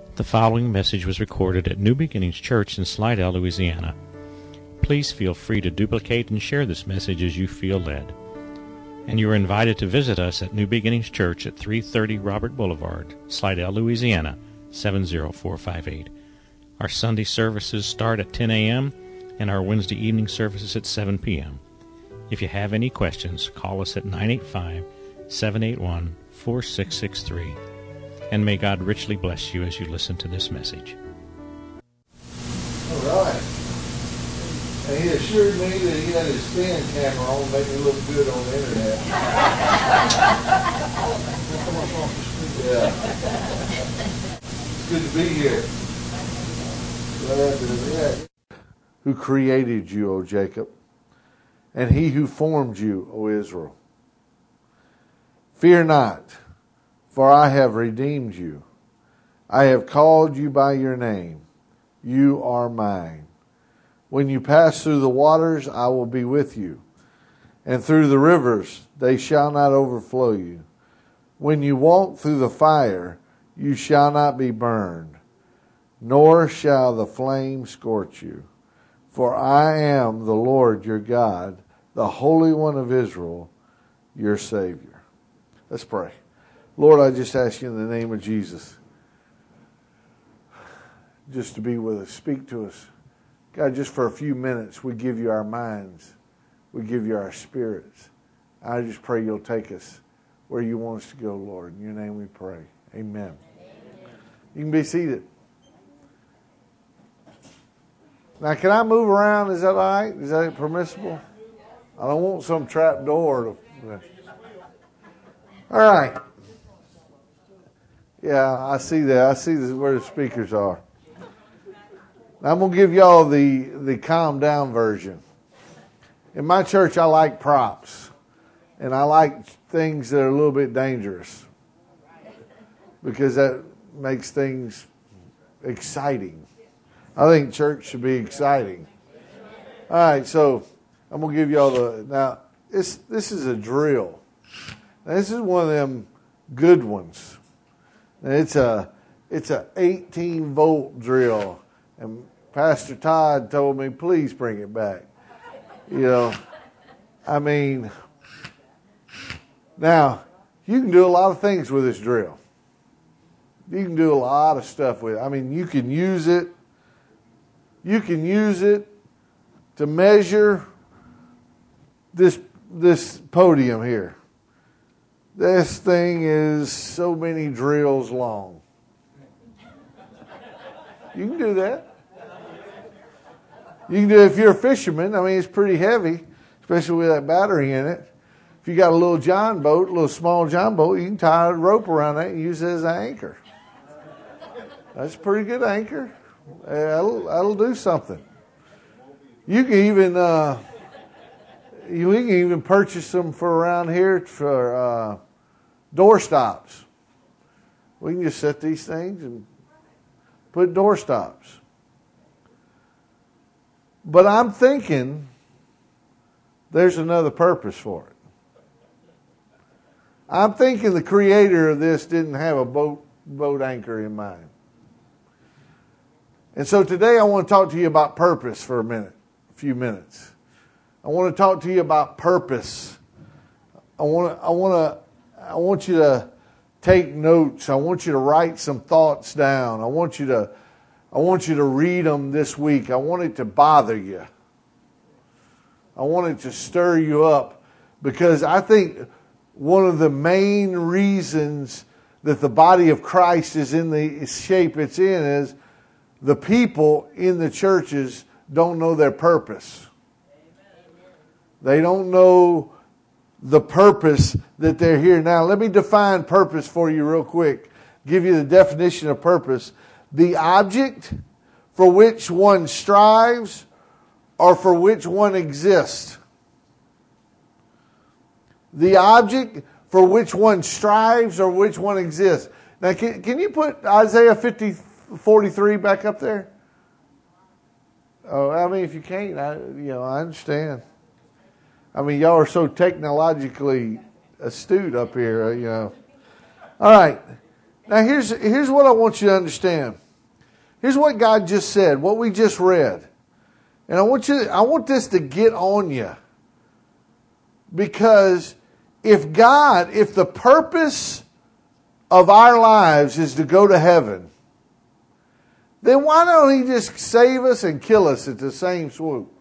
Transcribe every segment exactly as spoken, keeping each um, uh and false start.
The following message was recorded at New Beginnings Church in Slidell, Louisiana. Please feel free to duplicate and share this message as you feel led. And you are invited to visit us at New Beginnings Church at three thirty Robert Boulevard, Slidell, Louisiana, seven zero four five eight. Our Sunday services start at ten a.m. and our Wednesday evening services at seven p.m. If you have any questions, call us at nine eight five, seven eight one, four six six three. And may God richly bless you as you listen to this message. All right. And he assured me that he had his stand camera on to make me look good on the internet. Yeah. It's good to be here. Glad to be here. Who created you, O Jacob, and he who formed you, O Israel. Fear not, for I have redeemed you. I have called you by your name. You are mine. When you pass through the waters, I will be with you. And through the rivers, they shall not overflow you. When you walk through the fire, you shall not be burned, nor shall the flame scorch you. For I am the Lord your God, the Holy One of Israel, your Savior. Let's pray. Lord, I just ask you in the name of Jesus, just to be with us, speak to us. God, just for a few minutes, we give you our minds. We give you our spirits. I just pray you'll take us where you want us to go, Lord. In your name we pray. Amen. Amen. You can be seated. Now, can I move around? Is that all right? Is that permissible? I don't want some trap door. To... All right. Yeah, I see that. I see this, where the speakers are. Now, I'm going to give y'all the, the calm down version. In my church, I like props. And I like things that are a little bit dangerous. Because that makes things exciting. I think church should be exciting. All right, so I'm going to give y'all the... Now, this, this is a drill. Now, this is one of them good ones. And it's a it's a eighteen volt drill, and Pastor Todd told me, please bring it back. You know, I mean, now you can do a lot of things with this drill. You can do a lot of stuff with it. I mean, you can use it. You can use it to measure this this podium here. This thing is so many drills long. You can do that. You can do it if you're a fisherman. I mean, it's pretty heavy, especially with that battery in it. If you got a little John boat, a little small John boat, you can tie a rope around that and use it as an anchor. That's a pretty good anchor. That'll, that'll do something. You can even... Uh, We can even purchase them for around here for uh, door stops. We can just set these things and put door stops. But I'm thinking there's another purpose for it. I'm thinking the creator of this didn't have a boat boat anchor in mind. And so today I want to talk to you about purpose for a minute, a few minutes. I want to talk to you about purpose. I want to, I want to, I want you to take notes. I want you to write some thoughts down. I want you to, I want you to read them this week. I want it to bother you. I want it to stir you up, because I think one of the main reasons that the body of Christ is in the shape it's in is the people in the churches don't know their purpose. They don't know the purpose that they're here. Now, let me define purpose for you real quick. Give you the definition of purpose. The object for which one strives or for which one exists. The object for which one strives or which one exists. Now, can, can you put Isaiah fifty forty-three back up there? Oh, I mean, if you can't, I, you know, I understand. I mean, y'all are so technologically astute up here, you know. All right. Now here's, here's what I want you to understand. Here's what God just said, what we just read. And I want you, I want this to get on you. Because if God, if the purpose of our lives is to go to heaven, then why don't He just save us and kill us at the same swoop?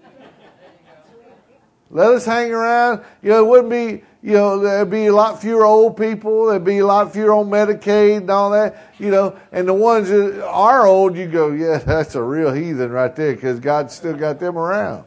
Let us hang around. You know, it wouldn't be, you know, there'd be a lot fewer old people. There'd be a lot fewer on Medicaid and all that, you know. And the ones that are old, you go, yeah, that's a real heathen right there because God's still got them around.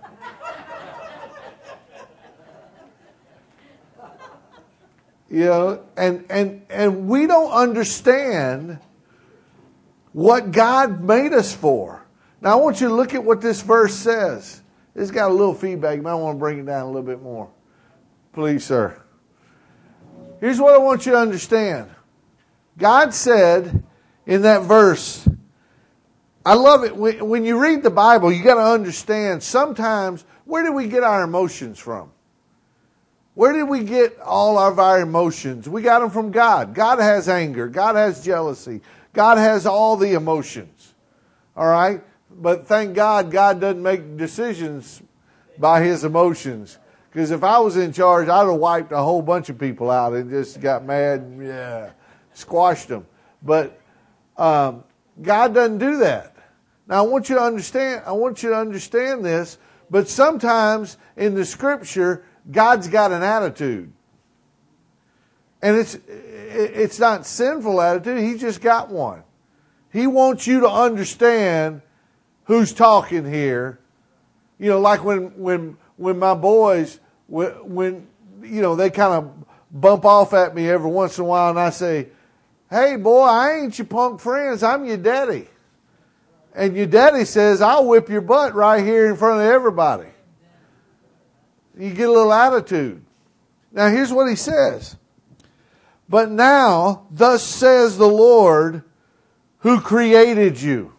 You know, and, and, and we don't understand what God made us for. Now, I want you to look at what this verse says. It's got a little feedback. You might want to bring it down a little bit more. Please, sir. Here's what I want you to understand. God said in that verse, I love it. When you read the Bible, you got to understand sometimes, where do we get our emotions from? Where did we get all of our emotions? We got them from God. God has anger. God has jealousy. God has all the emotions. All right? But thank God, God doesn't make decisions by His emotions. Because if I was in charge, I'd have wiped a whole bunch of people out and just got mad and yeah, squashed them. But um, God doesn't do that. Now I want you to understand. I want you to understand this. But sometimes in the Scripture, God's got an attitude, and it's it's not sinful attitude. He's just got one. He wants you to understand who's talking here. You know, like when when when my boys when, when you know they kind of bump off at me every once in a while, and I say, "Hey, boy, I ain't your punk friends. I'm your daddy." And your daddy says, "I'll whip your butt right here in front of everybody." You get a little attitude. Now here's what he says. But now, thus says the Lord who created you,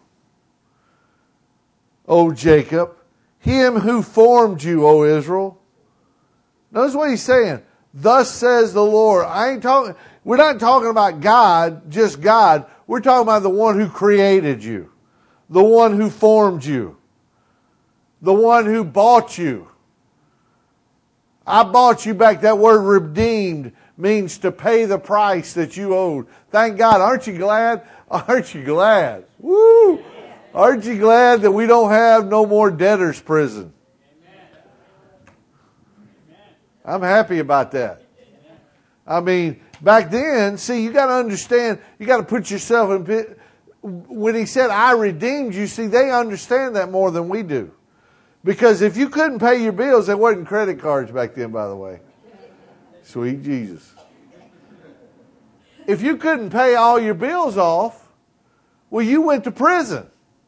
O Jacob, Him who formed you, O Israel. Notice what he's saying. Thus says the Lord. I ain't talking, we're not talking about God, just God. We're talking about the one who created you. The one who formed you. The one who bought you. I bought you back. That word redeemed means to pay the price that you owed. Thank God. Aren't you glad? Aren't you glad? Woo! Aren't you glad that we don't have no more debtor's prison? I'm happy about that. I mean, back then, see, you got to understand, you got to put yourself in, when he said, I redeemed you, see, they understand that more than we do. Because if you couldn't pay your bills, there wasn't credit cards back then, by the way. Sweet Jesus. If you couldn't pay all your bills off, well, you went to prison.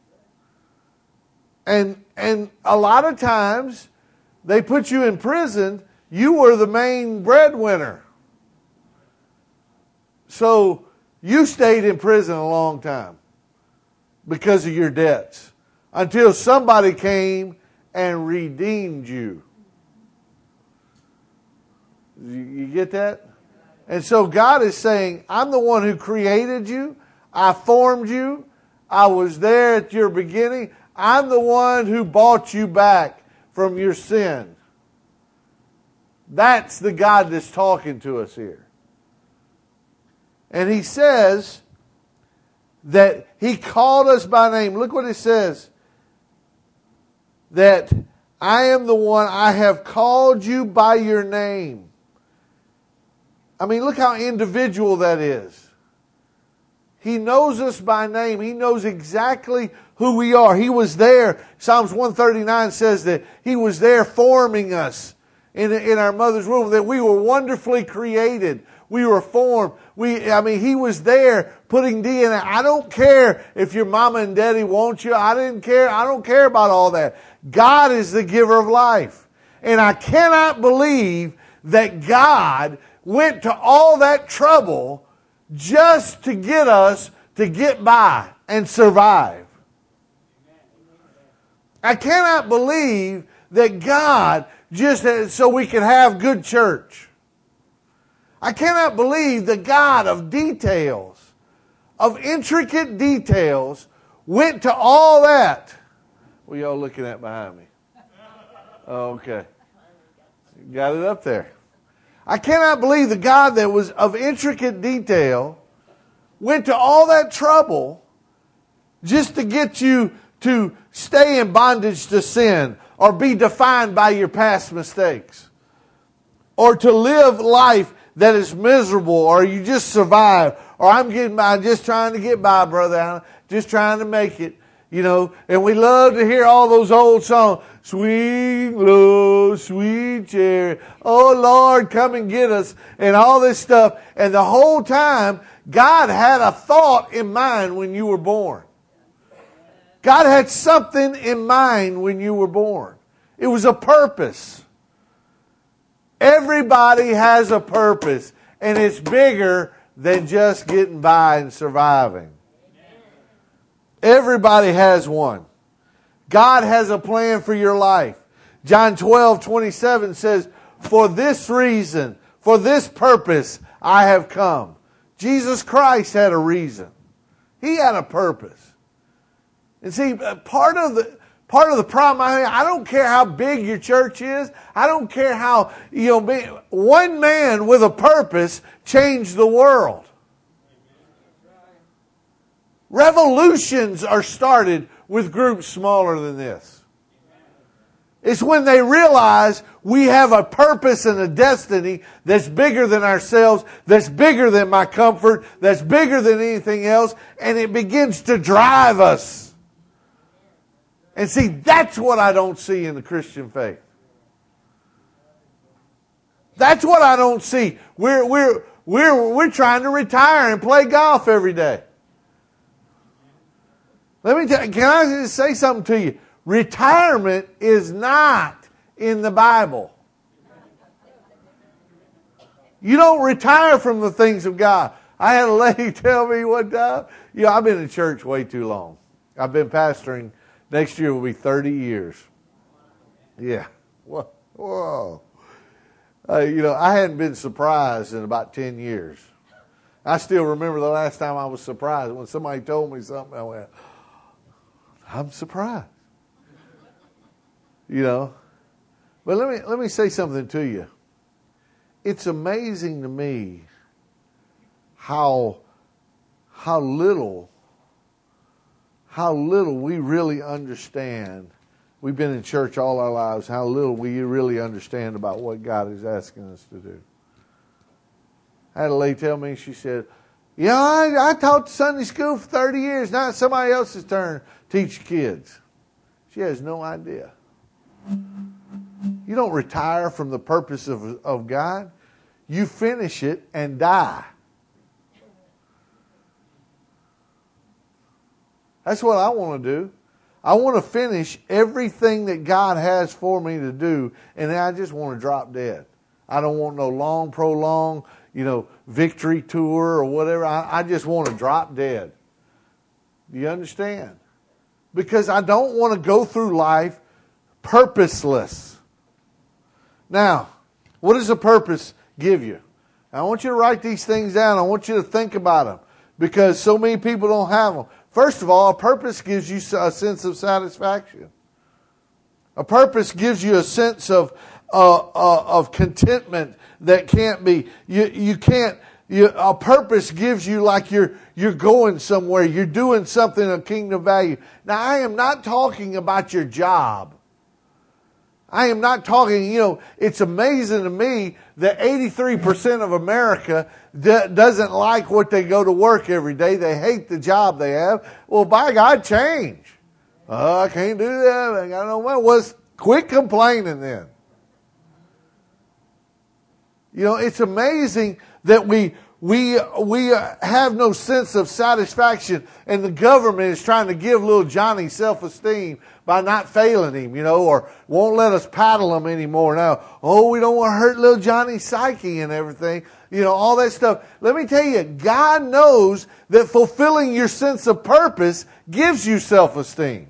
And and a lot of times, they put you in prison, you were the main breadwinner. So, you stayed in prison a long time because of your debts. Until somebody came and redeemed you. You get that? And so God is saying, I'm the one who created you. I formed you. I was there at your beginning. I'm the one who bought you back from your sin. That's the God that's talking to us here. And He says that He called us by name. Look what it says. That I am the one, I have called you by your name. I mean, look how individual that is. He knows us by name. He knows exactly who we are. He was there. Psalms one thirty-nine says that He was there forming us in, in our mother's womb, that we were wonderfully created. We were formed. We, I mean, He was there putting D N A. I don't care if your mama and daddy want you. I didn't care. I don't care about all that. God is the giver of life. And I cannot believe that God went to all that trouble just to get us to get by and survive. I cannot believe that God just so we can have good church. I cannot believe the God of details of intricate details went to all that. What are y'all looking at behind me? Oh, okay. Got it up there. I cannot believe the God that was of intricate detail went to all that trouble just to get you to stay in bondage to sin or be defined by your past mistakes or to live life that is miserable or you just survive or I'm getting by, just trying to get by, Brother Allen, just trying to make it, you know. And we love to hear all those old songs. Sweet low, sweet chariot. Oh, Lord, come and get us. And all this stuff. And the whole time, God had a thought in mind when you were born. God had something in mind when you were born. It was a purpose. Everybody has a purpose. And it's bigger than just getting by and surviving. Everybody has one. God has a plan for your life. John twelve twenty-seven says, for this reason, for this purpose, I have come. Jesus Christ had a reason. He had a purpose. And see, part of the part of the problem, I mean, I don't care how big your church is. I don't care how, you know, be, one man with a purpose changed the world. Revolutions are started with groups smaller than this. It's when they realize we have a purpose and a destiny that's bigger than ourselves, that's bigger than my comfort, that's bigger than anything else, and it begins to drive us. And see, that's what I don't see in the Christian faith. That's what I don't see. We're, we're, we're, we're trying to retire and play golf every day. Let me tell you, can I just say something to you? Retirement is not in the Bible. You don't retire from the things of God. I had a lady tell me one time, you know, I've been in church way too long. I've been pastoring, next year will be thirty years. Yeah. Whoa. Whoa. Uh, you know, I hadn't been surprised in about ten years. I still remember the last time I was surprised. When somebody told me something, I went, I'm surprised. You know. But let me let me say something to you. It's amazing to me how how little how little we really understand. We've been in church all our lives, how little we really understand about what God is asking us to do. I had a lady tell me, she said, you know, I, I taught Sunday school for thirty years. Now it's somebody else's turn to teach kids. She has no idea. You don't retire from the purpose of, of God. You finish it and die. That's what I want to do. I want to finish everything that God has for me to do, and then I just want to drop dead. I don't want no long, prolonged, you know, victory tour or whatever. I, I just want to drop dead. Do you understand? Because I don't want to go through life purposeless. Now, what does a purpose give you? I want you to write these things down. I want you to think about them because so many people don't have them. First of all, a purpose gives you a sense of satisfaction. A purpose gives you a sense of uh, uh, of contentment that can't be. You you can't. You, a purpose gives you like you're you're going somewhere. You're doing something of kingdom value. Now, I am not talking about your job. I am not talking, you know, it's amazing to me that eighty-three percent of America d- doesn't like what they go to work every day. They hate the job they have. Well, by God, change. Oh, I can't do that. I got no money. Well, quit complaining then. You know, it's amazing that we we we have no sense of satisfaction, and the government is trying to give little Johnny self-esteem by not failing him, you know, or won't let us paddle him anymore now. Oh, we don't want to hurt little Johnny's psyche and everything, you know, all that stuff. Let me tell you, God knows that fulfilling your sense of purpose gives you self-esteem.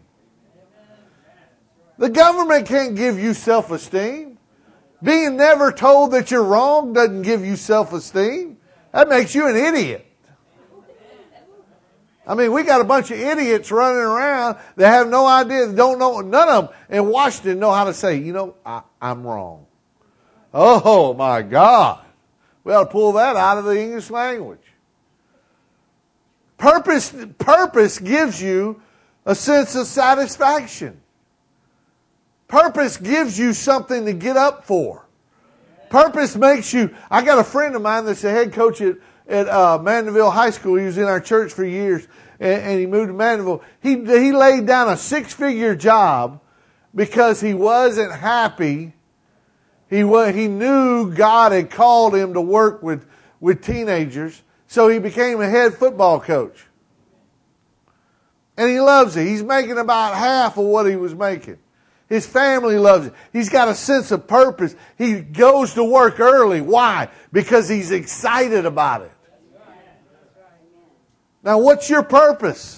The government can't give you self-esteem. Being never told that you're wrong doesn't give you self-esteem. That makes you an idiot. I mean, we got a bunch of idiots running around that have no idea, don't know, none of them in Washington know how to say, you know, I, I'm wrong. Oh, my God. We ought to pull that out of the English language. Purpose, purpose gives you a sense of satisfaction. Purpose gives you something to get up for. Purpose makes you, I got a friend of mine that's the head coach at at uh, Mandeville High School. He was in our church for years, and, and he moved to Mandeville. He he laid down a six-figure job because he wasn't happy. He was, he knew God had called him to work with, with teenagers, so he became a head football coach. And he loves it. He's making about half of what he was making. His family loves it. He's got a sense of purpose. He goes to work early. Why? Because he's excited about it. Now, what's your purpose?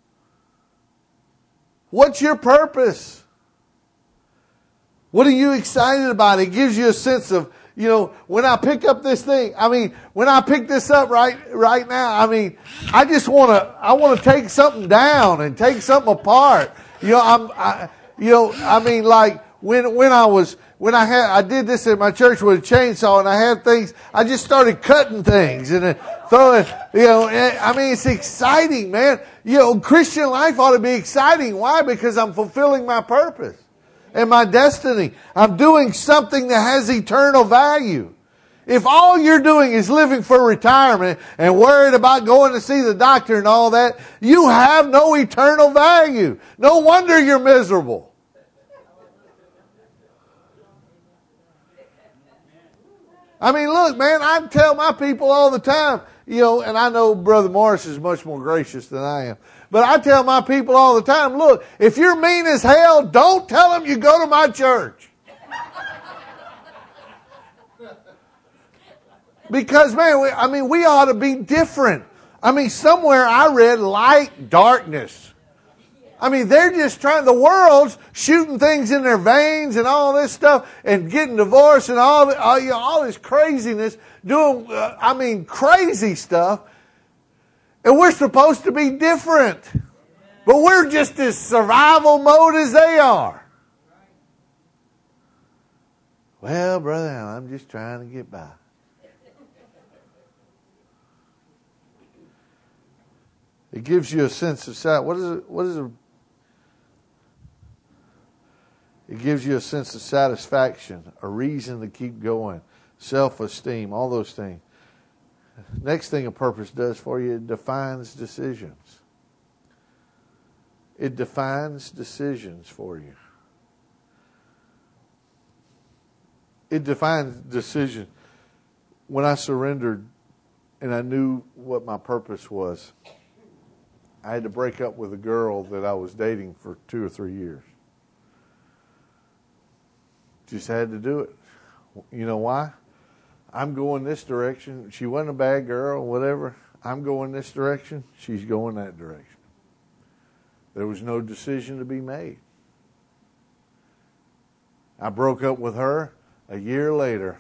What's your purpose? What are you excited about? It gives you a sense of, you know, when I pick up this thing, I mean, when I pick this up right right now, I mean, I just want to, I want to take something down and take something apart. You know, I'm, I, you know, I mean, like when when I was when I had I did this at my church with a chainsaw, and I had things. I just started cutting things and then throwing. You know, I mean, it's exciting, man. You know, Christian life ought to be exciting. Why? Because I'm fulfilling my purpose and my destiny. I'm doing something that has eternal value. If all you're doing is living for retirement and worried about going to see the doctor and all that, you have no eternal value. No wonder you're miserable. I mean, look, man, I tell my people all the time, you know, and I know Brother Morris is much more gracious than I am, but I tell my people all the time, look, if you're mean as hell, don't tell them you go to my church. Because, man, we, I mean, we ought to be different. I mean, somewhere I read light, darkness. I mean, they're just trying, the world's shooting things in their veins and all this stuff and getting divorced and all, all, you know, all this craziness, doing, uh, I mean, crazy stuff. And we're supposed to be different. But we're just as survival mode as they are. Well, Brother Allen, I'm just trying to get by. It gives you a sense of sight. What is it? What is it? It gives you a sense of satisfaction, a reason to keep going, self-esteem, all those things. Next thing a purpose does for you, it defines decisions. It defines decisions for you. It defines decisions. When I surrendered and I knew what my purpose was, I had to break up with a girl that I was dating for two or three years. Just had to do it. You know why? I'm going this direction. She wasn't a bad girl, whatever. I'm going this direction. She's going that direction. There was no decision to be made. I broke up with her. A year later,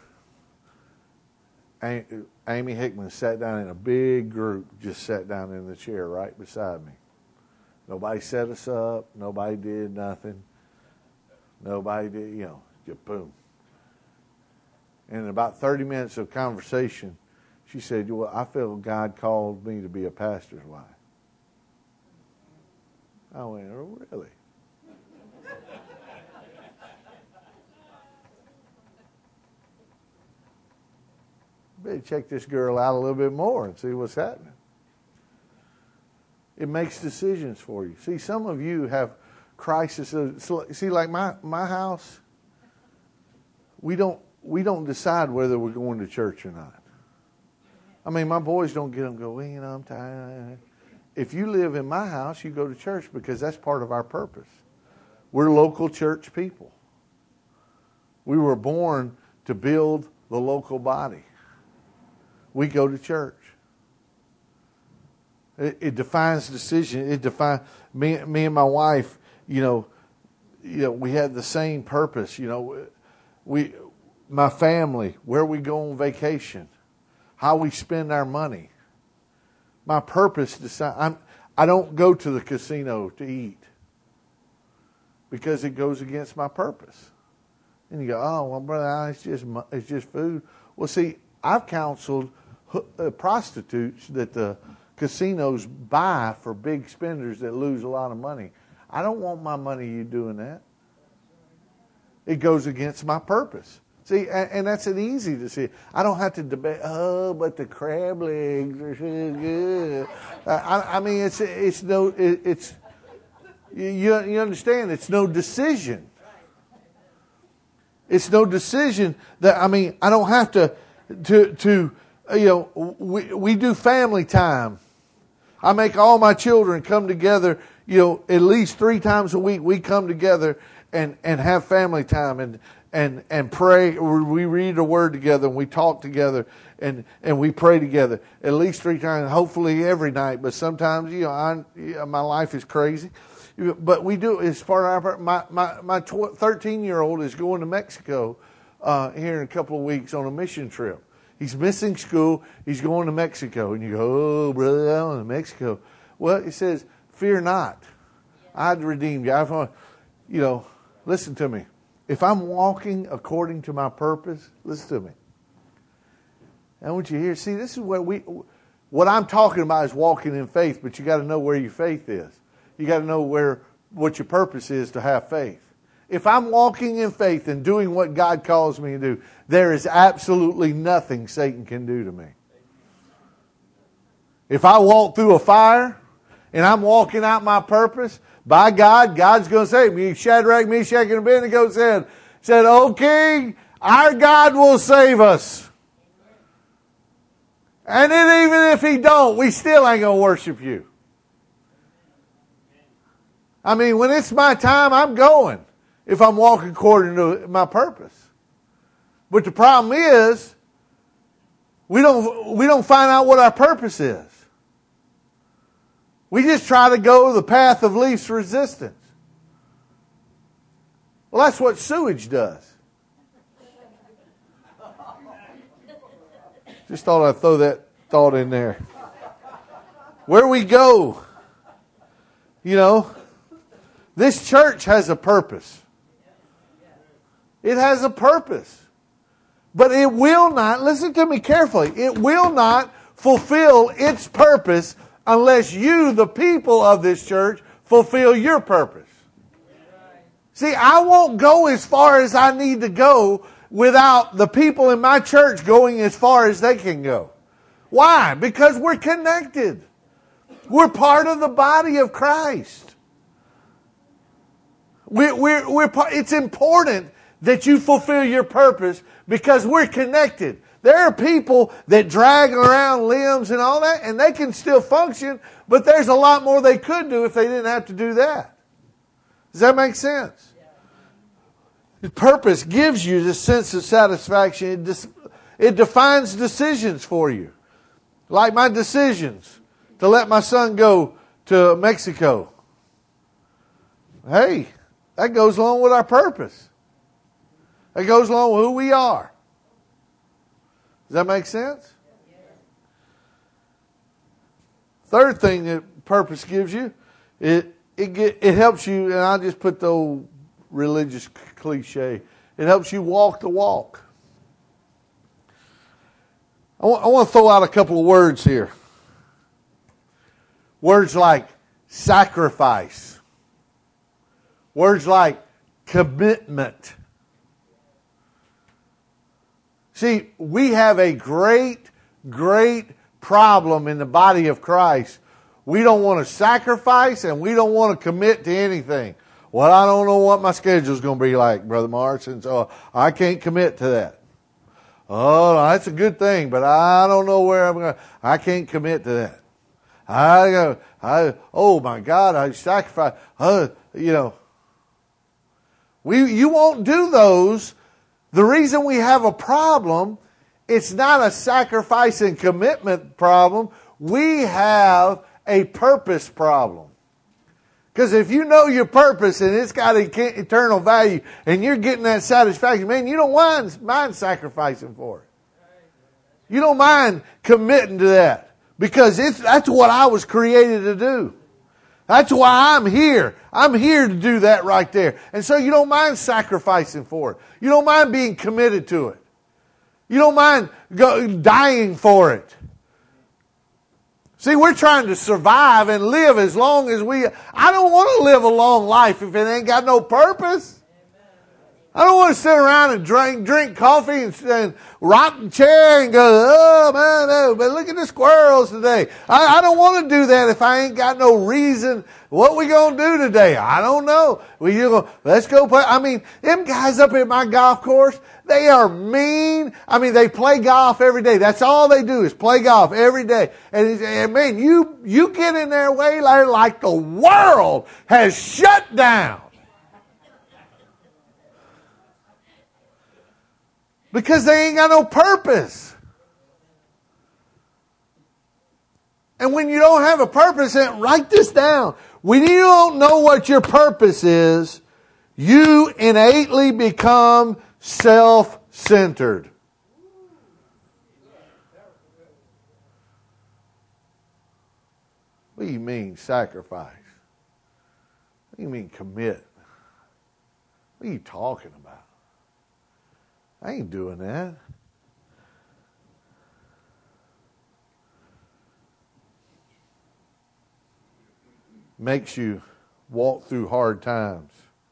Amy Hickman sat down in a big group, just sat down in the chair right beside me. Nobody set us up. Nobody did nothing. Nobody did, you know, just boom. And in about thirty minutes of conversation, she said, well, I feel God called me to be a pastor's wife. I went, oh, really? Better check this girl out a little bit more and see what's happening. It makes decisions for you. See, some of you have crisis. See, like my, my house, we don't we don't decide whether we're going to church or not. I mean, my boys don't get them go, well, you know, I'm tired. If you live in my house, you go to church because that's part of our purpose. We're local church people. We were born to build the local body. We go to church. It, it defines decision. It defines me. Me and my wife. You know, you know, we had the same purpose. You know, we, my family, where we go on vacation, how we spend our money. My purpose decide. I'm. I don't go to the casino to eat because it goes against my purpose. And you go, oh, well, brother, it's just it's just food. Well, see, I've counseled uh, prostitutes that the casinos buy for big spenders that lose a lot of money. I don't want my money you doing that. It goes against my purpose. See, and, and that's an easy to see. I don't have to debate, oh, but the crab legs are so good. I, I mean, it's it's no, it, it's you you understand? It's no decision. It's no decision that, I mean, I don't have to, to, to, you know, we, we do family time. I make all my children come together, you know, at least three times a week. We come together and, and have family time and, and, and pray. We read the word together and we talk together and, and we pray together at least three times, hopefully every night. But sometimes, you know, I, my life is crazy. But we do, as far as my, my, my thirteen-year-old is going to Mexico uh, here in a couple of weeks on a mission trip. He's missing school. He's going to Mexico. And you go, oh, brother, I'm going to Mexico. Well, it says, fear not. I'd redeemed you. I've, you know, listen to me. If I'm walking according to my purpose, listen to me. I want you to hear, see, this is what we, what I'm talking about is walking in faith, but you got to know where your faith is. You got to know where what your purpose is to have faith. If I'm walking in faith and doing what God calls me to do, there is absolutely nothing Satan can do to me. If I walk through a fire and I'm walking out my purpose, by God, God's going to save me. Shadrach, Meshach, and Abednego said, said, "O King, our God will save us. And then even if He don't, we still ain't going to worship you." I mean, when it's my time, I'm going if I'm walking according to my purpose. But the problem is, we don't, we don't find out what our purpose is. We just try to go the path of least resistance. Well, that's what sewage does. Just thought I'd throw that thought in there. Where we go, you know, this church has a purpose. It has a purpose. But it will not, listen to me carefully, it will not fulfill its purpose unless you, the people of this church, fulfill your purpose. See, I won't go as far as I need to go without the people in my church going as far as they can go. Why? Because we're connected. We're part of the body of Christ. We're, we're, we're, it's important that you fulfill your purpose because we're connected. There are people that drag around limbs and all that, and they can still function, but there's a lot more they could do if they didn't have to do that. Does that make sense? The purpose gives you this sense of satisfaction. It, dis, it defines decisions for you. Like my decisions to let my son go to Mexico. Hey, that goes along with our purpose. That goes along with who we are. Does that make sense? Third thing that purpose gives you, it it get, it helps you, and I'll just put the old religious cliche, it helps you walk the walk. I want, I want to throw out a couple of words here. Words like sacrifice. Words like commitment. See, we have a great, great problem in the body of Christ. We don't want to sacrifice and we don't want to commit to anything. Well, I don't know what my schedule is going to be like, Brother Morrison, so I can't commit to that. Oh, that's a good thing, but I don't know where I'm going. I can't commit to that. I go, I, oh my God, I sacrifice. Uh, you know, we, you won't do those. The reason we have a problem, it's not a sacrifice and commitment problem. We have a purpose problem. Because if you know your purpose and it's got eternal value and you're getting that satisfaction, man, you don't mind, mind sacrificing for it. You don't mind committing to that because it's, that's what I was created to do. That's why I'm here. I'm here to do that right there. And so you don't mind sacrificing for it. You don't mind being committed to it. You don't mind go, dying for it. See, we're trying to survive and live as long as we... I don't want to live a long life if it ain't got no purpose. I don't want to sit around and drink drink coffee and, and rock the chair and go, oh, man, oh, but look at the squirrels today. I, I don't want to do that if I ain't got no reason. What we going to do today? I don't know. We gonna, let's go play. I mean, them guys up at my golf course, they are mean. I mean, they play golf every day. That's all they do is play golf every day. And, and man, you, you get in their way like the world has shut down. Because they ain't got no purpose. And when you don't have a purpose, then write this down. When you don't know what your purpose is, you innately become self-centered. What do you mean sacrifice? What do you mean commit? What are you talking about? I ain't doing that. Makes you walk through hard times.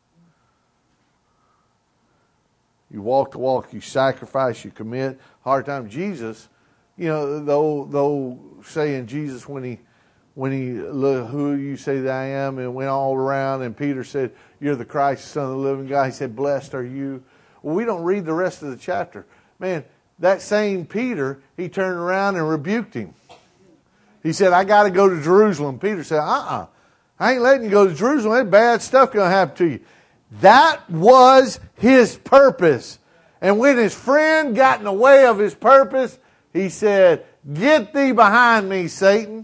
You walk the walk, you sacrifice, you commit. Hard times. Jesus, you know, the old, the old saying, Jesus, when he, when he, look, who you say that I am, and went all around, and Peter said, you're the Christ, Son of the living God. He said, blessed are you. Well, we don't read the rest of the chapter. Man, that same Peter, he turned around and rebuked him. He said, I got to go to Jerusalem. Peter said, uh-uh. I ain't letting you go to Jerusalem. That bad stuff going to happen to you. That was his purpose. And when his friend got in the way of his purpose, he said, get thee behind me, Satan.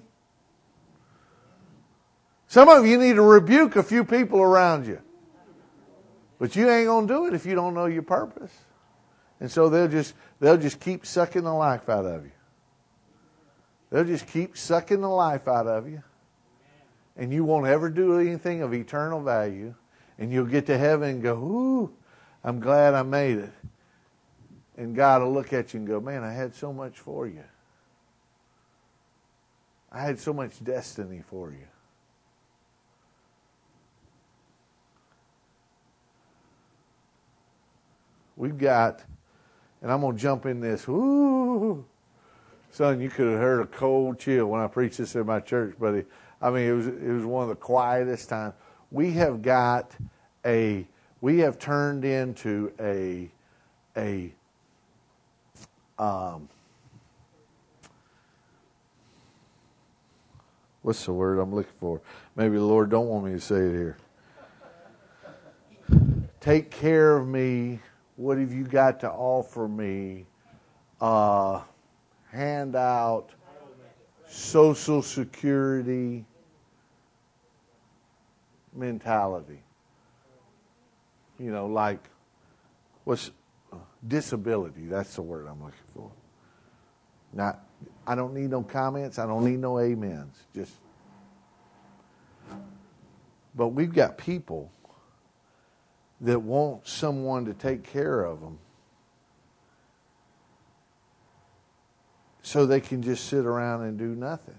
Some of you need to rebuke a few people around you. But you ain't going to do it if you don't know your purpose. And so they'll just they'll just keep sucking the life out of you. They'll just keep sucking the life out of you. And you won't ever do anything of eternal value. And you'll get to heaven and go, ooh, I'm glad I made it. And God will look at you and go, man, I had so much for you. I had so much destiny for you. We've got, and I'm going to jump in this. Ooh, son, you could have heard a cold chill when I preached this in my church, buddy. I mean, it was it was one of the quietest times. We have got a, we have turned into a, a, um, what's the word I'm looking for? Maybe the Lord don't want me to say it here. Take care of me. What have you got to offer me? Uh, handout, Social Security mentality. You know, like, what's uh, disability? That's the word I'm looking for. Not, I don't need no comments. I don't need no amens. Just, but we've got people that want someone to take care of them so they can just sit around and do nothing.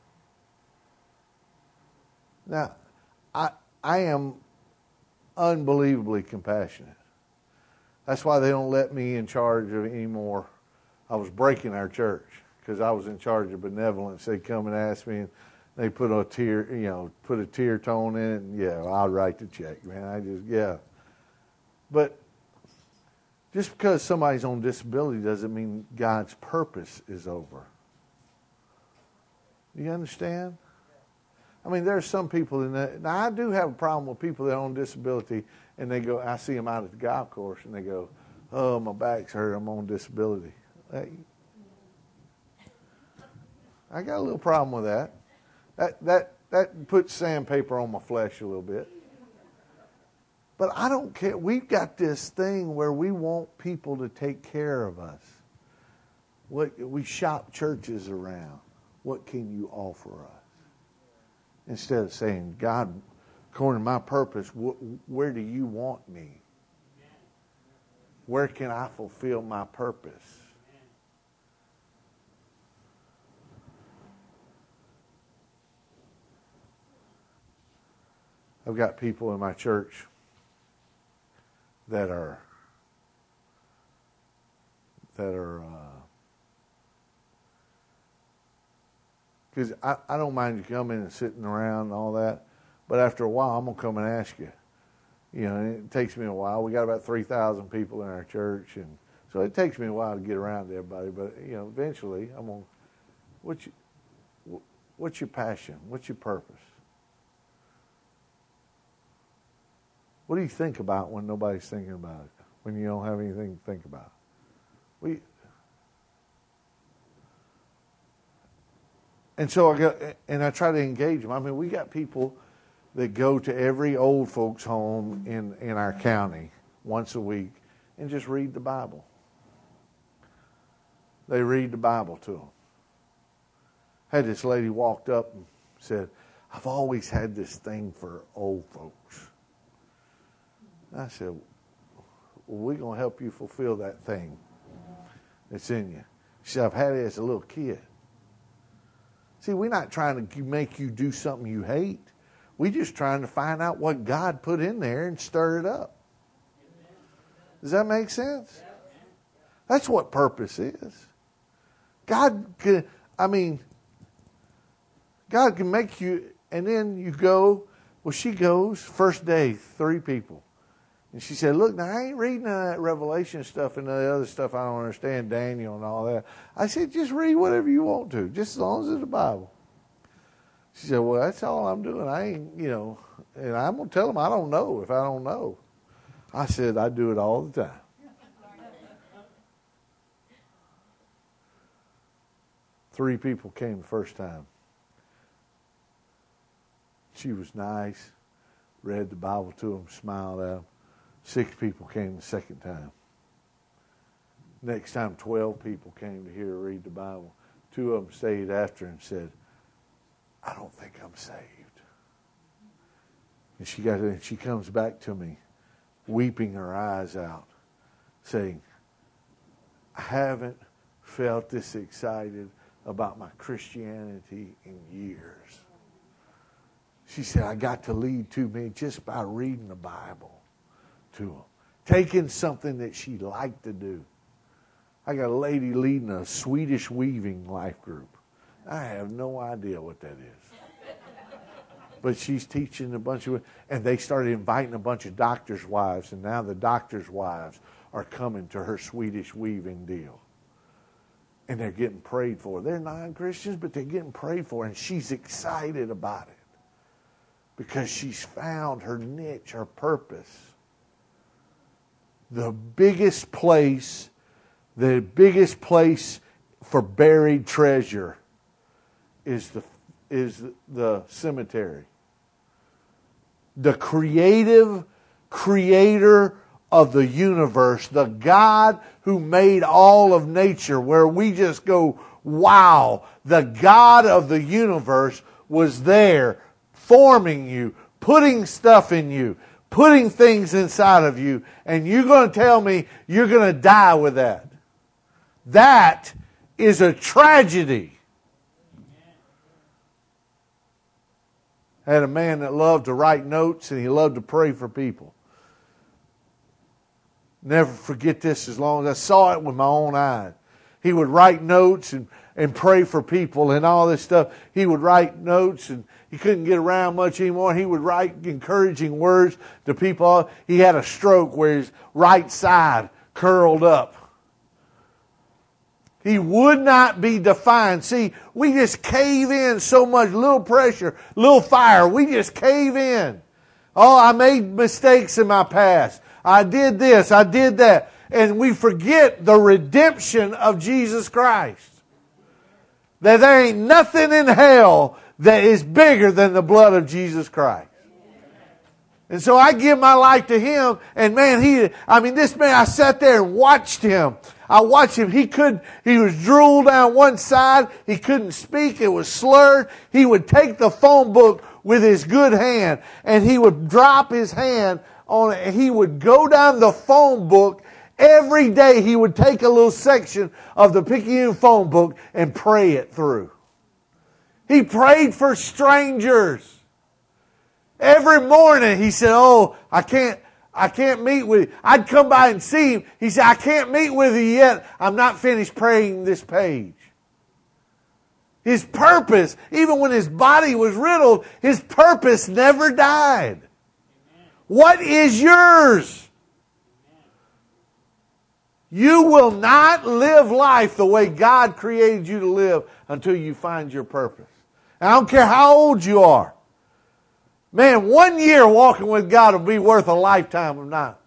Now, I I am unbelievably compassionate. That's why they don't let me in charge of anymore. I was breaking our church because I was in charge of benevolence. They'd come and ask me, and they put a tier, you know, put a tier tone in it, and yeah, I'll write the check, man. I just, yeah. But just because somebody's on disability doesn't mean God's purpose is over. Do you understand? I mean, there's some people in that. Now, I do have a problem with people that are on disability, and they go, I see them out at the golf course, and they go, oh, my back's hurt, I'm on disability. Hey, I got a little problem with that. That that that puts sandpaper on my flesh a little bit. But I don't care. We've got this thing where we want people to take care of us. What we shop churches around. What can you offer us? instead of saying, God, according to my purpose, wh- where do you want me? Where can I fulfill my purpose? I've got people in my church that are that are because uh, I, I don't mind you coming and sitting around and all that, but after a while I'm gonna come and ask you. You know, and it takes me a while. We got about three thousand people in our church, and so it takes me a while to get around to everybody. But you know, eventually I'm gonna. What's your, what's your passion? What's your purpose? What do you think about when nobody's thinking about it? When you don't have anything to think about? We, and so I got, and I try to engage them. I mean, we got people that go to every old folks' home in, in our county once a week and just read the Bible. They read the Bible to them. Had this lady walked up and said, I've always had this thing for old folks. I said, well, we're going to help you fulfill that thing that's in you. She said, I've had it as a little kid. See, we're not trying to make you do something you hate. We're just trying to find out what God put in there and stir it up. Does that make sense? That's what purpose is. God can, I mean, God can make you, and then you go, well, she goes, first day, three people. And she said, look, now I ain't reading none of that Revelation stuff and the other stuff I don't understand, Daniel and all that. I said, just read whatever you want to, just as long as it's the Bible. She said, well, that's all I'm doing. I ain't, you know, and I'm going to tell them I don't know if I don't know. I said, I do it all the time. Three people came the first time. She was nice, read the Bible to them, smiled at them. Six people came the second time. Next time, twelve people came to hear her read the Bible. Two of them stayed after and said, I don't think I'm saved. And she got and she comes back to me, weeping her eyes out, saying, I haven't felt this excited about my Christianity in years. She said, I got to lead to me just by reading the Bible to them. Taking something that she liked to do. I got a lady leading a Swedish weaving life group. I have no idea what that is. But she's teaching a bunch of, and they started inviting a bunch of doctors' wives, and now the doctors' wives are coming to her Swedish weaving deal. And they're getting prayed for. They're non-Christians, but they're getting prayed for, and she's excited about it. Because she's found her niche, her purpose. The biggest place, the biggest place for buried treasure is the is the cemetery. The creative creator of the universe, the God who made all of nature, where we just go, wow, the God of the universe was there forming you, putting stuff in you, putting things inside of you, and you're going to tell me you're going to die with that. That is a tragedy. I had a man that loved to write notes and he loved to pray for people. Never forget this as long as I saw it with my own eyes. He would write notes and, and pray for people and all this stuff. He would write notes and he couldn't get around much anymore. He would write encouraging words to people. He had a stroke where his right side curled up. He would not be defined. See, we just cave in so much, little pressure, little fire. We just cave in. Oh, I made mistakes in my past. I did this, I did that. And we forget the redemption of Jesus Christ. That there ain't nothing in hell that is bigger than the blood of Jesus Christ. And so I give my life to Him, and man, he, I mean, this man, I sat there and watched him. I watched him. He could, he was drooled down one side. He couldn't speak. It was slurred. He would take the phone book with his good hand and he would drop his hand on it. He would go down the phone book. Every day he would take a little section of the Picayune phone book and pray it through. He prayed for strangers. Every morning he said, oh, I can't, I can't meet with you. I'd come by and see him. He said, I can't meet with you yet. I'm not finished praying this page. His purpose, even when his body was riddled, his purpose never died. Amen. What is yours? Amen. You will not live life the way God created you to live until you find your purpose. And I don't care how old you are. Man, one year walking with God will be worth a lifetime of not.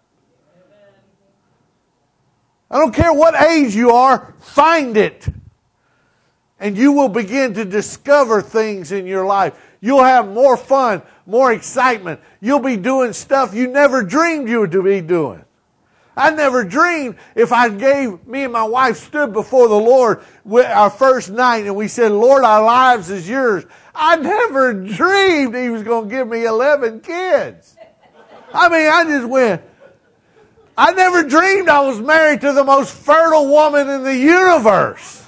I don't care what age you are, find it. And you will begin to discover things in your life. You'll have more fun, more excitement. You'll be doing stuff you never dreamed you would be doing. I never dreamed if I gave, me and my wife stood before the Lord our first night and we said, Lord, our lives is yours. I never dreamed He was going to give me eleven kids. I mean, I just went. I never dreamed I was married to the most fertile woman in the universe.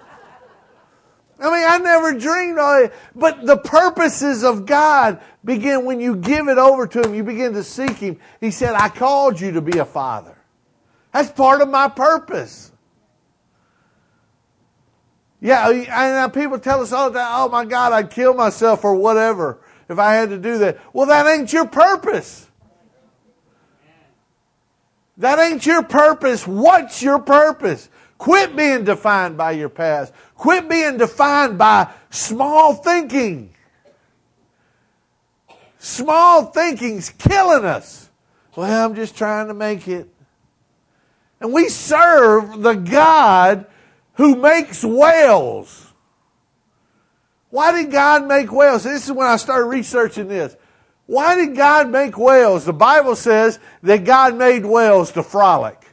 I mean, I never dreamed of it. But the purposes of God begin when you give it over to Him. You begin to seek Him. He said, I called you to be a father. That's part of my purpose. Yeah, and people tell us all the time, oh my God, I'd kill myself or whatever if I had to do that. Well, that ain't your purpose. That ain't your purpose. What's your purpose? Quit being defined by your past. Quit being defined by small thinking. Small thinking's killing us. Well, I'm just trying to make it. And we serve the God who makes whales. Why did God make whales? This is when I started researching this. Why did God make whales? The Bible says that God made whales to frolic.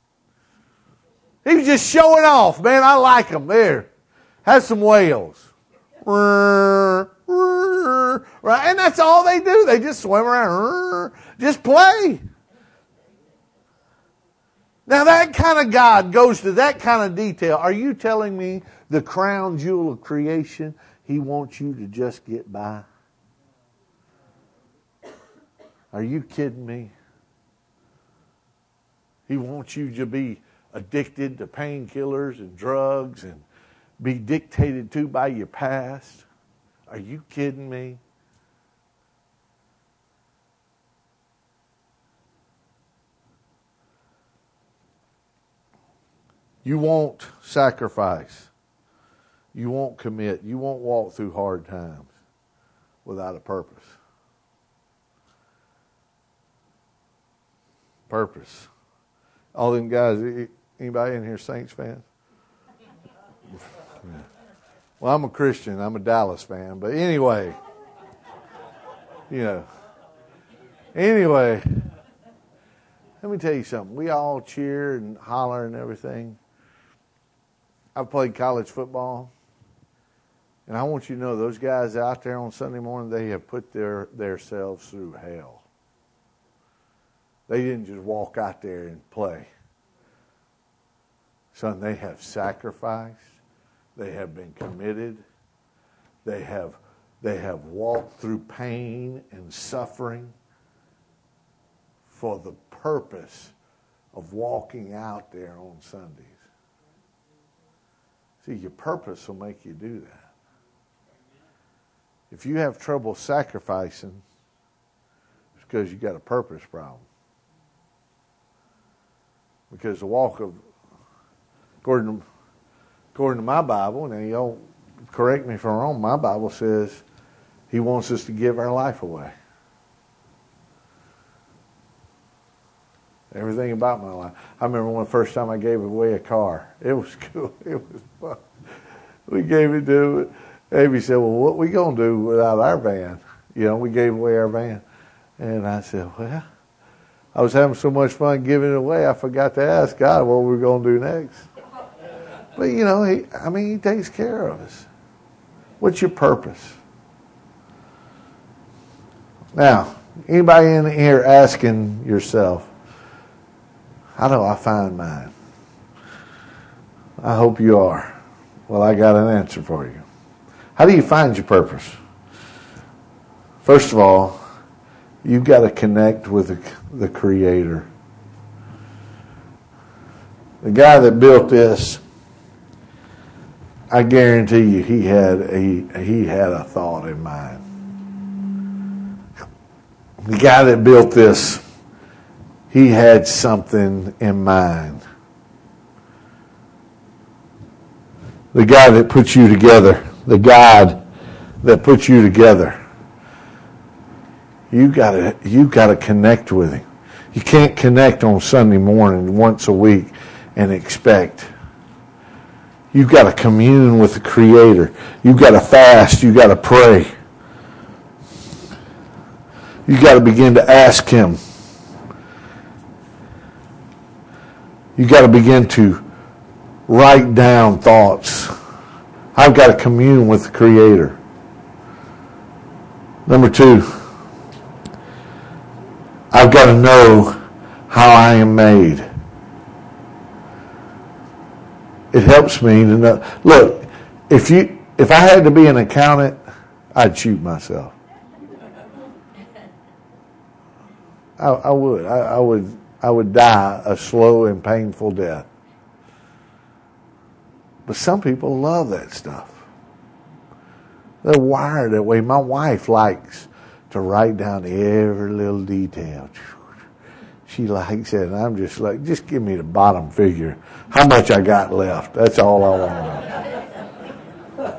He was just showing off. Man, I like them. There. Have some whales. Right? And that's all they do. They just swim around. Just play. Now that kind of God goes to that kind of detail. Are you telling me the crown jewel of creation, He wants you to just get by? Are you kidding me? He wants you to be addicted to painkillers and drugs and be dictated to by your past. Are you kidding me? You won't sacrifice. You won't commit. You won't walk through hard times without a purpose. Purpose. All them guys, anybody in here Saints fans? Yeah. Well, I'm a Christian. I'm a Dallas fan. But anyway, you know. Anyway, let me tell you something. We all cheer and holler and everything. I've played college football. And I want you to know those guys out there on Sunday morning, they have put their themselves through hell. They didn't just walk out there and play. Son, they have sacrificed. They have been committed. They have, they have walked through pain and suffering for the purpose of walking out there on Sundays. See, your purpose will make you do that. If you have trouble sacrificing, it's because you got a purpose problem. Because the walk of, according to, according to my Bible, and you don't correct me if I'm wrong, my Bible says He wants us to give our life away. Everything about my life. I remember when the first time I gave away a car. It was cool. It was fun. We gave it to Abby said, well, what we going to do without our van? You know, we gave away our van. And I said, well, I was having so much fun giving it away, I forgot to ask God what we were going to do next. But, you know, he, I mean, He takes care of us. What's your purpose? Now, anybody in here asking yourself, how do I find mine? I hope you are. Well, I got an answer for you. How do you find your purpose? First of all, you've got to connect with the, the Creator. The guy that built this, I guarantee you, he had a he had a thought in mind. The guy that built this, he had something in mind. The guy that put you together, the God that put you together, you gotta you gotta connect with Him. You can't connect on Sunday morning once a week and expect. You've got to commune with the Creator. You've got to fast. You've got to pray. You've got to begin to ask Him. You've got to begin to write down thoughts. I've got to commune with the Creator. Number two, I've got to know how I am made. It helps me to know. Look, if you if I had to be an accountant, I'd shoot myself. I, I would. I, I would. I would die a slow and painful death. But some people love that stuff. They're wired that way. My wife likes to write down every little detail. She likes it, and I'm just like, just give me the bottom figure. How much I got left. That's all I want to know.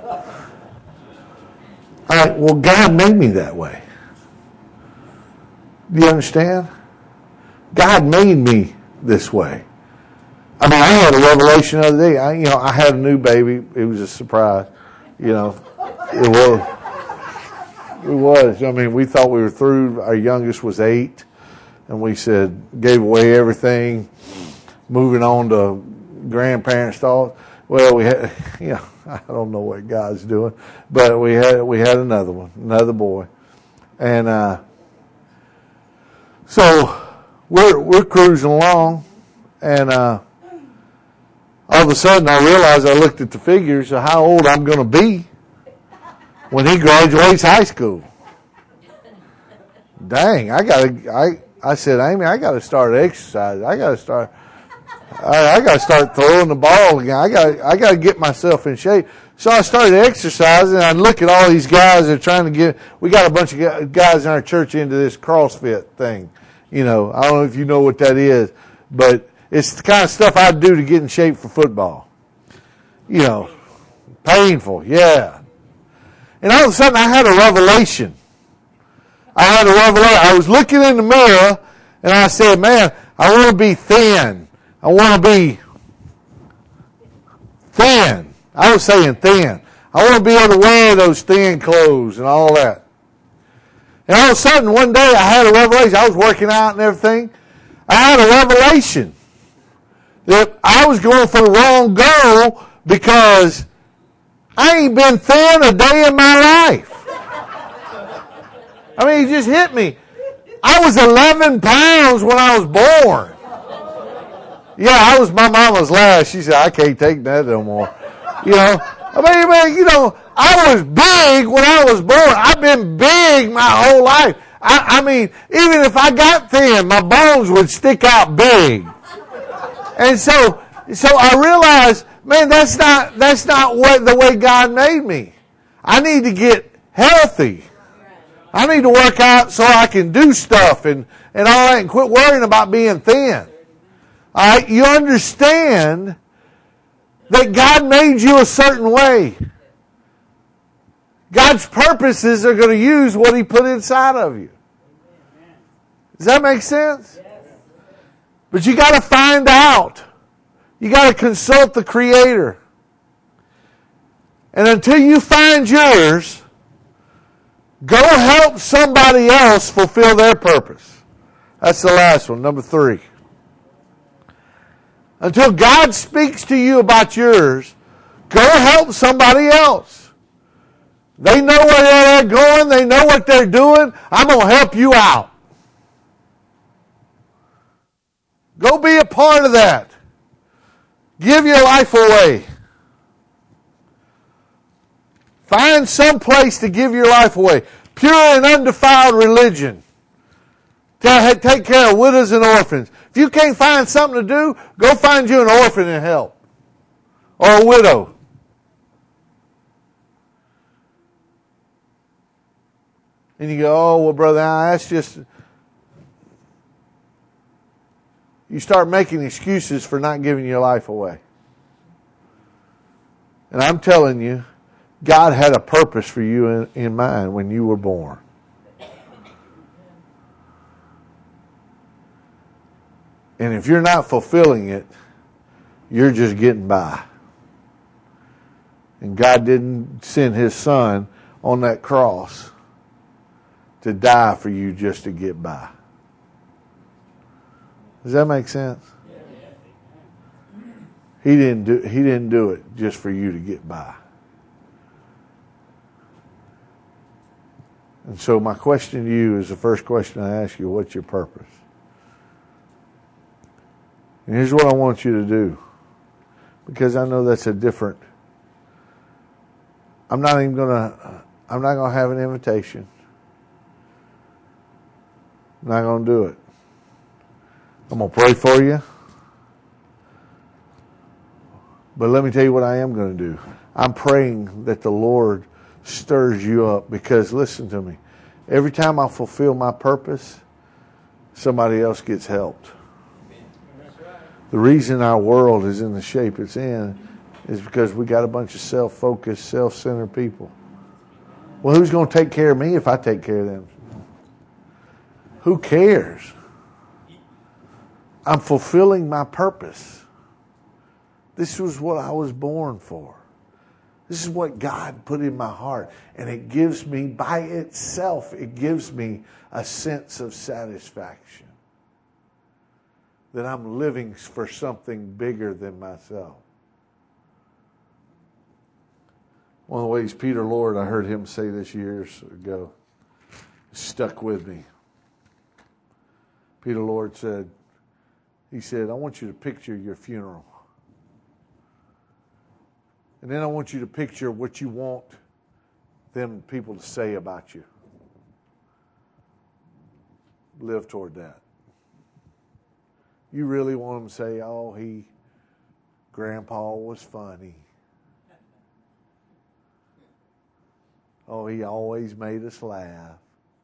All right, well, God made me that way. Do you understand? God made me this way. I mean, I had a revelation the other day. I, you know, I had a new baby. It was a surprise. You know, it was. It was. I mean, we thought we were through. Our youngest was eight. And we said, gave away everything, moving on to grandparents' thoughts. Well, we had, you know, I don't know what God's doing, but we had we had another one, another boy, and uh, so we're we're cruising along, and uh, all of a sudden I realized I looked at the figures of how old I'm going to be when he graduates high school. Dang, I got to I. I said, Amy, I got to start exercising. I got to start. I, I got to start throwing the ball again. I got. I got to get myself in shape. So I started exercising. And I look at all these guys that are trying to get. We got a bunch of guys in our church into this CrossFit thing. You know, I don't know if you know what that is, but it's the kind of stuff I do to get in shape for football. You know, painful, yeah. And all of a sudden, I had a revelation. I had a revelation. I was looking in the mirror, and I said, man, I want to be thin. I want to be thin. I was saying thin. I want to be able to wear those thin clothes and all that. And all of a sudden, one day, I had a revelation. I was working out and everything. I had a revelation that I was going for the wrong goal because I ain't been thin a day in my life. I mean, he just hit me. I was eleven pounds when I was born. Yeah, I was my mama's last. She said, I can't take that no more. You know, I mean, man, you know, I was big when I was born. I've been big my whole life. I, I mean, even if I got thin, my bones would stick out big. And so, so I realized, man, that's not, that's not what the way God made me. I need to get healthy. I need to work out so I can do stuff and, and all that and quit worrying about being thin. All right, you understand that God made you a certain way. God's purposes are going to use what He put inside of you. Does that make sense? But you got to find out. You got to consult the Creator. And until you find yours, go help somebody else fulfill their purpose. That's the last one, number three. Until God speaks to you about yours, go help somebody else. They know where they're going. They know what they're doing. I'm going to help you out. Go be a part of that. Give your life away. Find some place to give your life away. Pure and undefiled religion. Take care of widows and orphans. If you can't find something to do, go find you an orphan and help. Or a widow. And you go, oh, well, brother, that's just... You start making excuses for not giving your life away. And I'm telling you, God had a purpose for you in, in mind when you were born. And if you're not fulfilling it, you're just getting by. And God didn't send His Son on that cross to die for you just to get by. Does that make sense? He didn't do, he didn't do it just for you to get by. And so my question to you is the first question I ask you, what's your purpose? And here's what I want you to do. Because I know that's a different... I'm not even going to... I'm not going to have an invitation. I'm not going to do it. I'm going to pray for you. But let me tell you what I am going to do. I'm praying that the Lord stirs you up. Because listen to me. Every time I fulfill my purpose, somebody else gets helped. The reason our world is in the shape it's in is because we got a bunch of self-focused, self-centered people. Well, who's going to take care of me if I take care of them? Who cares? I'm fulfilling my purpose. This was what I was born for. This is what God put in my heart. And it gives me, by itself, it gives me a sense of satisfaction. That I'm living for something bigger than myself. One of the ways Peter Lord, I heard him say this years ago, stuck with me. Peter Lord said, he said, I want you to picture your funeral. And then I want you to picture what you want them people to say about you. Live toward that. You really want them to say, oh, he, Grandpa was funny. Oh, he always made us laugh.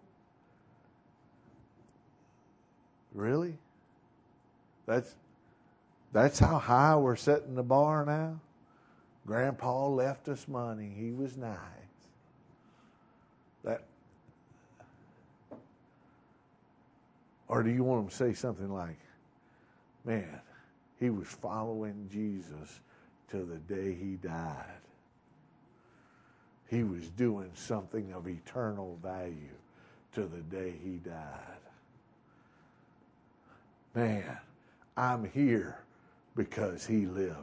Really? That's that's how high we're setting the bar now? Grandpa left us money. He was nice. That. Or do you want them to say something like, man, he was following Jesus till the day he died. He was doing something of eternal value till the day he died. Man, I'm here because he lived.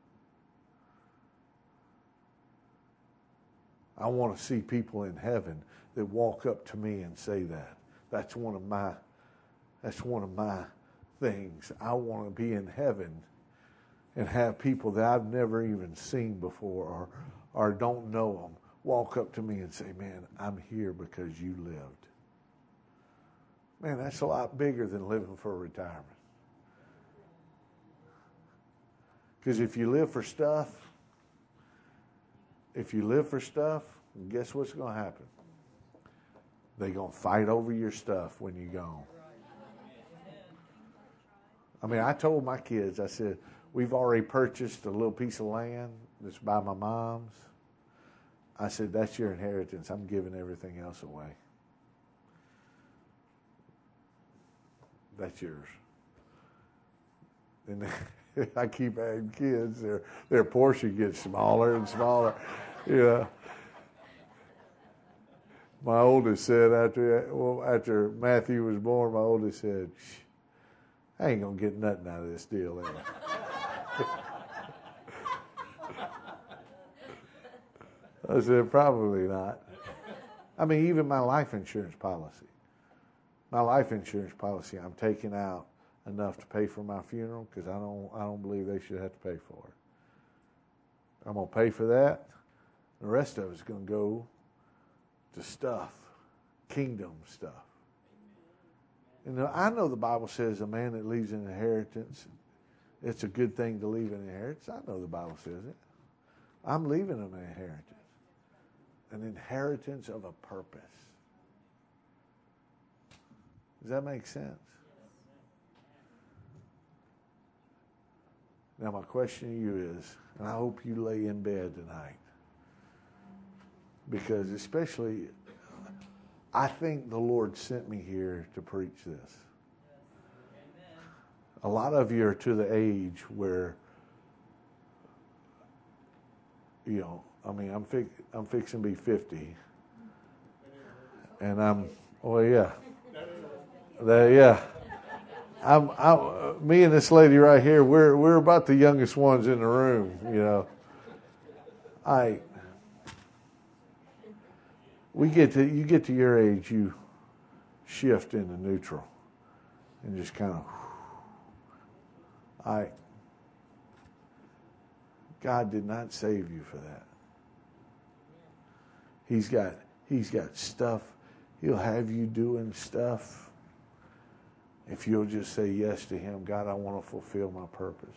I want to see people in heaven that walk up to me and say that. That's one of my, that's one of my things. I want to be in heaven and have people that I've never even seen before or, or don't know them walk up to me and say, man, I'm here because you lived. Man, that's a lot bigger than living for retirement. Because if you live for stuff, if you live for stuff, guess what's going to happen? They're going to fight over your stuff when you're gone. I mean, I told my kids, I said, we've already purchased a little piece of land that's by my mom's. I said, that's your inheritance. I'm giving everything else away. That's yours. And I keep adding kids. Their their portion gets smaller and smaller. You know. My oldest said after well, after Matthew was born, my oldest said, I ain't going to get nothing out of this deal. Am I? I said, probably not. I mean, even my life insurance policy. My life insurance policy, I'm taking out enough to pay for my funeral because I don't, I don't believe they should have to pay for it. I'm going to pay for that. The rest of it's going to go to stuff, kingdom stuff. And I know the Bible says a man that leaves an inheritance, it's a good thing to leave an inheritance. I know the Bible says it. I'm leaving an inheritance. An inheritance of a purpose. Does that make sense? Now my question to you is, and I hope you lay in bed tonight, because especially, I think the Lord sent me here to preach this. A lot of you are to the age where, you know, I mean, I'm fi- I'm fixing to be fifty, and I'm, oh yeah, that, yeah, I'm, I'm, me and this lady right here, we're we're about the youngest ones in the room, you know. I, we get to, you get to your age, you shift into neutral, and just kind of, I, God did not save you for that. He's got he's got stuff. He'll have you doing stuff if you'll just say yes to him. God, I want to fulfill my purpose.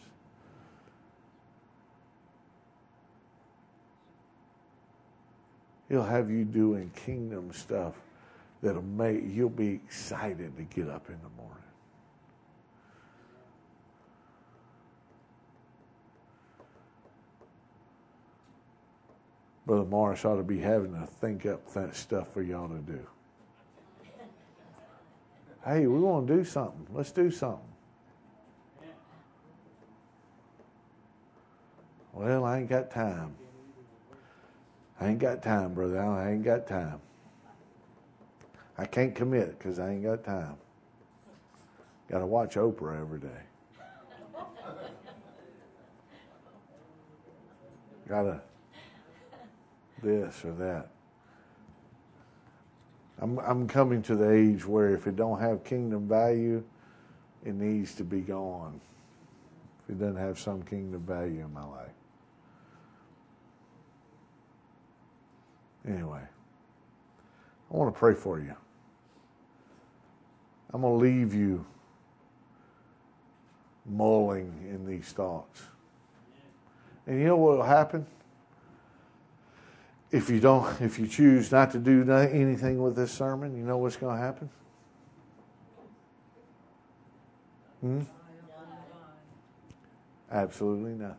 He'll have you doing kingdom stuff that'll make you'll be excited to get up in the morning. Brother Morris ought to be having to think up that stuff for y'all to do. Hey, we want to do something. Let's do something. Well, I ain't got time. I ain't got time, Brother Allen. I ain't got time. I can't commit because I ain't got time. Got to watch Oprah every day. Got to this or that. I'm I'm coming to the age where if it don't have kingdom value, it needs to be gone. If it doesn't have some kingdom value in my life. Anyway, I want to pray for you. I'm going to leave you mulling in these thoughts. And you know what will happen? If you don't, if you choose not to do anything with this sermon, you know what's going to happen? Hmm? Absolutely nothing.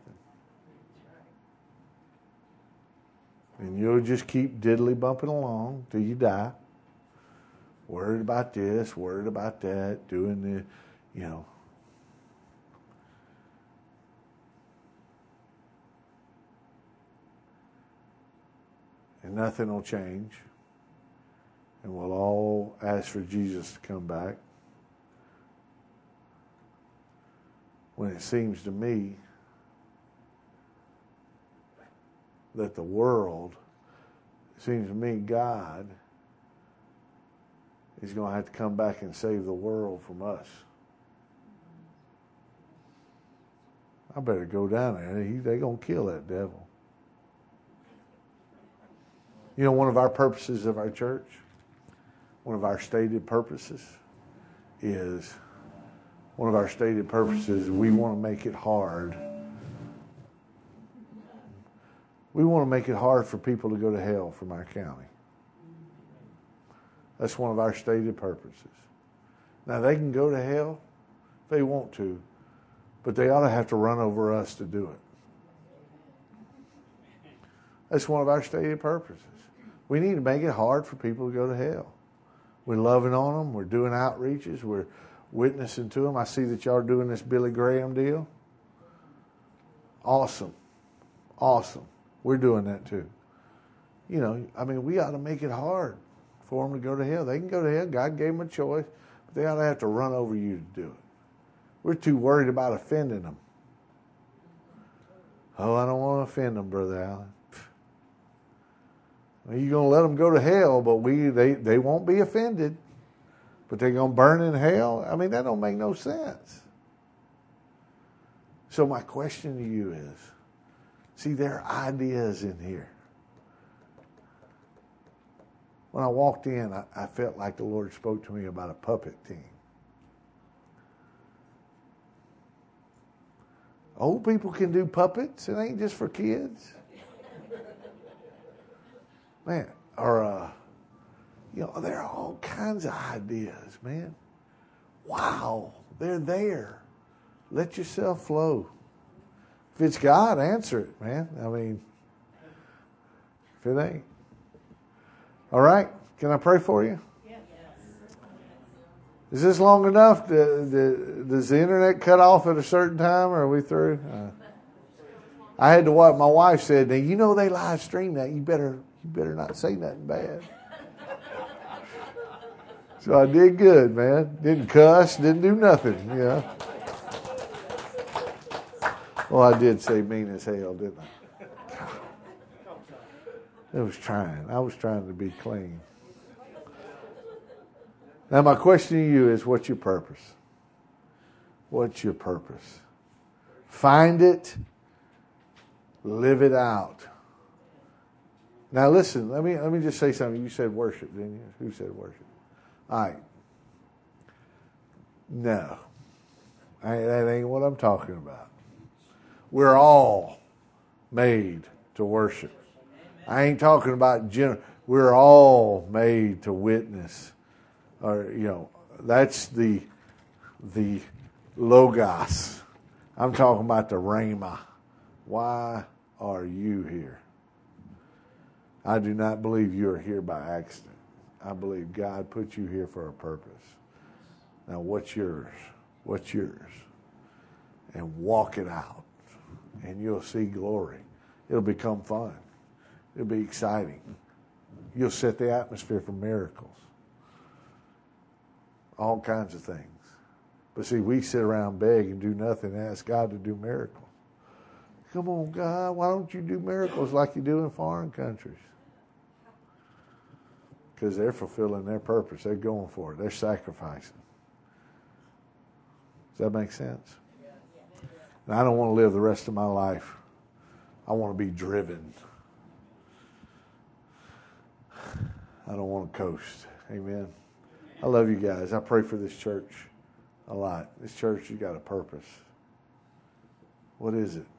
And you'll just keep diddly bumping along till you die. Worried about this, worried about that, doing the, you know. And nothing will change. And we'll all ask for Jesus to come back. When it seems to me that the world, it seems to me God is going to have to come back and save the world from us. I better go down there. He, they're going to kill that devil. You know, one of our purposes of our church, one of our stated purposes is, one of our stated purposes, we want to make it hard. We want to make it hard for people to go to hell from our county. That's one of our stated purposes. Now, they can go to hell if they want to, but they ought to have to run over us to do it. That's one of our stated purposes. We need to make it hard for people to go to hell. We're loving on them. We're doing outreaches. We're witnessing to them. I see that y'all are doing this Billy Graham deal. Awesome. Awesome. We're doing that too. You know, I mean, we ought to make it hard for them to go to hell. They can go to hell. God gave them a choice. But they ought to have to run over you to do it. We're too worried about offending them. Oh, I don't want to offend them, Brother Allen. Well, you're going to let them go to hell, but we they, they won't be offended. But they're going to burn in hell? I mean, that don't make no sense. So my question to you is, see, there are ideas in here. When I walked in, I, I felt like the Lord spoke to me about a puppet team. Old people can do puppets. It ain't just for kids. Man, or, uh, you know, there are all kinds of ideas, man. Wow, they're there. Let yourself flow. If it's God, answer it, man. I mean, if it ain't. All right, can I pray for you? Yes. Is this long enough? The, the, does the internet cut off at a certain time, or are we through? Uh, I had to watch. My wife said, "Now you know they live stream that. You better, you better not say nothing bad." So I did good, man. Didn't cuss, didn't do nothing. You know. Well, I did say mean as hell, didn't I? I was trying. I was trying to be clean. Now, my question to you is, what's your purpose? What's your purpose? Find it. Live it out. Now, listen. Let me let me just say something. You said worship, didn't you? Who said worship? All right. No, I, that ain't what I'm talking about. We're all made to worship. I ain't talking about general. We're all made to witness, or you know, that's the the logos. I'm talking about the rhema. Why are you here? I do not believe you are here by accident. I believe God put you here for a purpose. Now, what's yours? What's yours? And walk it out. And you'll see glory. It'll become fun. It'll be exciting. You'll set the atmosphere for miracles. All kinds of things. But see, we sit around, beg, and do nothing and ask God to do miracles. Come on, God, why don't you do miracles like you do in foreign countries? Because they're fulfilling their purpose. They're going for it. They're sacrificing. Does that make sense? And I don't want to live the rest of my life. I want to be driven. I don't want to coast. Amen. I love you guys. I pray for this church a lot. This church has got a purpose. What is it?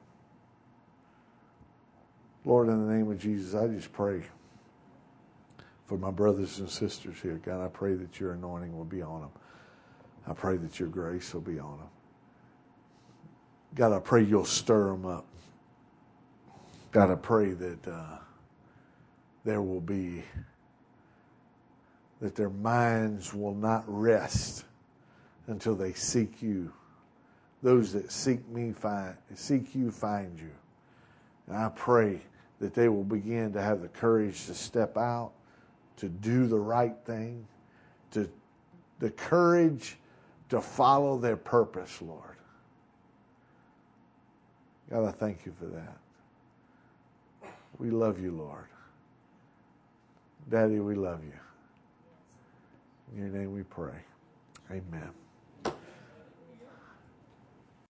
Lord, in the name of Jesus, I just pray for my brothers and sisters here. God, I pray that your anointing will be on them. I pray that your grace will be on them. God, I pray you'll stir them up. God, I pray that uh, there will be, that their minds will not rest until they seek you. Those that seek me find, seek you find you. And I pray that they will begin to have the courage to step out, to do the right thing, to the courage to follow their purpose, Lord. God, I thank you for that. We love you, Lord. Daddy, we love you. In your name we pray. Amen.